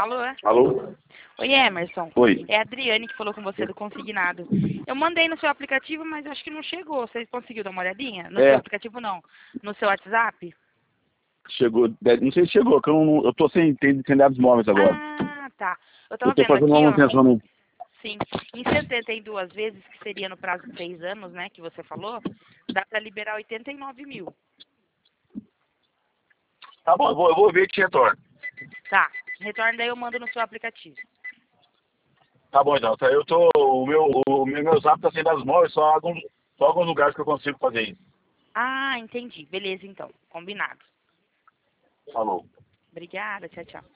Alô? Alô? Oi, Emerson. Oi. É a Adriane que falou com você do consignado. Eu mandei no seu aplicativo, mas acho que não chegou. Você conseguiu dar uma olhadinha? No seu aplicativo, não. No seu WhatsApp? Chegou, não sei se chegou, que eu tô sem dados móveis agora. Ah, tá. Eu Eu tava tô vendo fazendo aqui, uma ó. manutenção no... Sim. Em 72 vezes, que seria no prazo de 6 anos, né, que você falou, dá pra liberar 89 mil. Tá bom, eu vou ver e te retorno. Tá. Retorno daí eu mando no seu aplicativo. Tá bom, então. O meu zap tá sem dados móveis, só alguns lugares que eu consigo fazer isso. Ah, entendi. Beleza, então. Combinado. Falou. Obrigada. Tchau, tchau.